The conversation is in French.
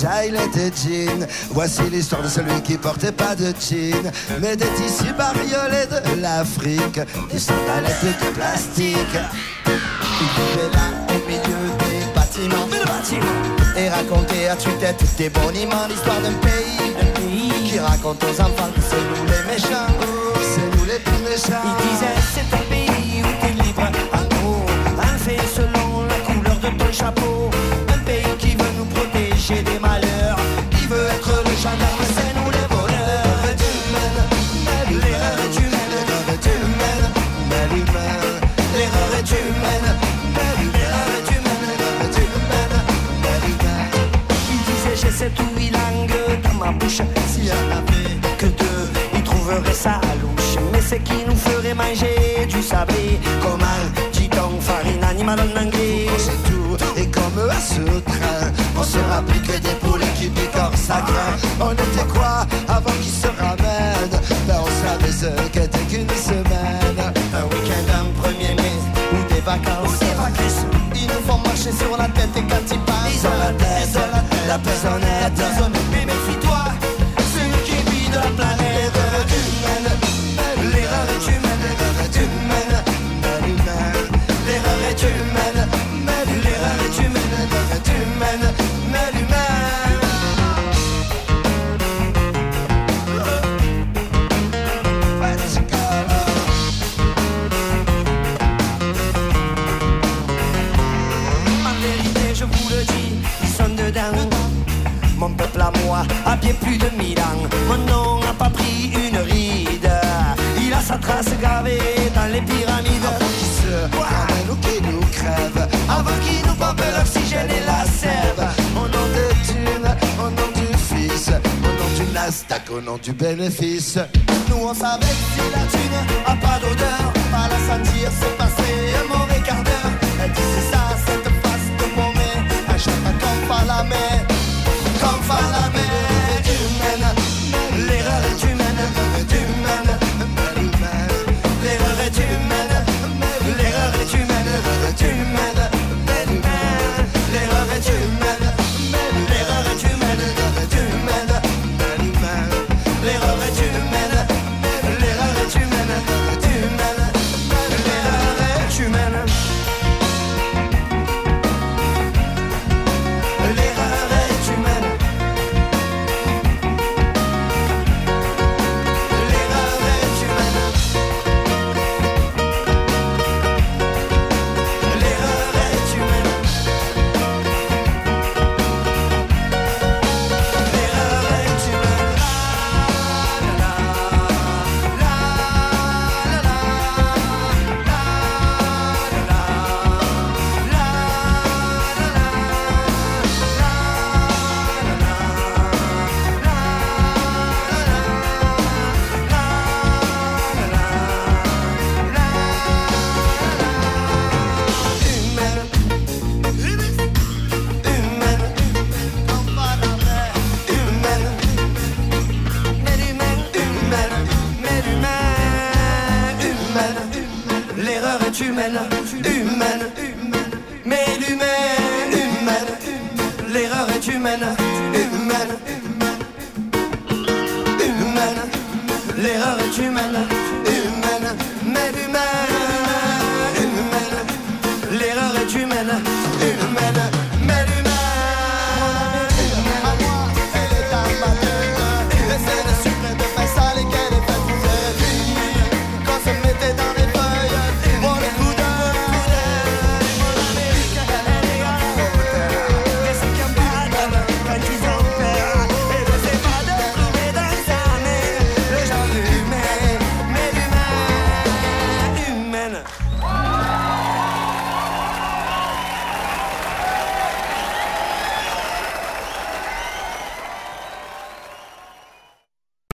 gilet et jean. Voici l'histoire de celui qui portait pas de jean, mais des tissus bariolés de l'Afrique, des sandalettes de plastique. Il vivait là au milieu des bâtiments, et racontait à tue-tête des boniments l'histoire d'un pays qui raconte aux enfants que c'est nous les méchants. C'est nous les plus méchants. Il disait c'est un pays où t'es libre, en gros, un fait selon la couleur de ton chapeau. Un pays qui veut nous protéger des malheurs, qui veut être le gendarme, c'est nous les voleurs. L'erreur est humaine, l'erreur est humaine, Mais l'humain, l'erreur est humaine, l'erreur est humaine, l'erreur est humaine, mais l'humain. Il disait j'ai 7 ou 8 langues dans ma bouche, s'il y en avait que 2, il trouverait ça louche. Mais c'est qui nous ferait manger du sablé, comment dit-on, farine animale en anglais. C'est tout, et comme à ce train, on se rappelle que des poulets qui picorent sa grain. On était quoi avant qu'ils se ramènent? Ben on savait ce qu'était qu'une semaine. Un week-end, un 1er mai, ou des vacances, ils nous font marcher sur la tête et quand ils passent, Ils ont la tête, la prisonnette. Mais méfie-toi, celui qui vit de la planète humaine. L'erreur est humaine, l'erreur est humaine, Mais l'humain, l'erreur est humaine, l'erreur est humaine, l'erreur est humaine, mais l'humain. En vérité, je vous le dis, ils sont dedans. Mon peuple à moi a bien plus de 1000 ans. Mon nom n'a pas pris une ride. Il a sa trace gravée dans les pyramides. avant qu'ils se ramènent ou qu'ils nous crèvent, Avant qu'ils nous pompent l'oxygène et la sève. au nom des thunes, au nom du fils, au nom du Nasdaq, au nom du bénéfice. Nous on savait que si la thune a pas d'odeur, pas la sentir, c'est passé un mauvais quart d'heure. Elle dit c'est ça, cette face de paumé, un chapeau comme pas la main, comme pas la main humaine. L'erreur est humaine, l'erreur est humaine, Mais l'humain, l'erreur est humaine, l'erreur est humaine, l'erreur est humaine, l'erreur est humaine, l'erreur est humaine, l'erreur est humaine, mais l'humain, l'erreur est humaine, l'erreur est humaine, l'erreur est humaine. L'erreur est humaine. L'erreur est humaine. L'erreur est humaine. L'erreur est humaine. La la la l'erreur est humaine, humaine, mais l'humaine, humaine, l'erreur est humaine, humaine, humaine, l'erreur est humaine, humaine, mais l'humaine, humaine, l'erreur est humaine, humaine.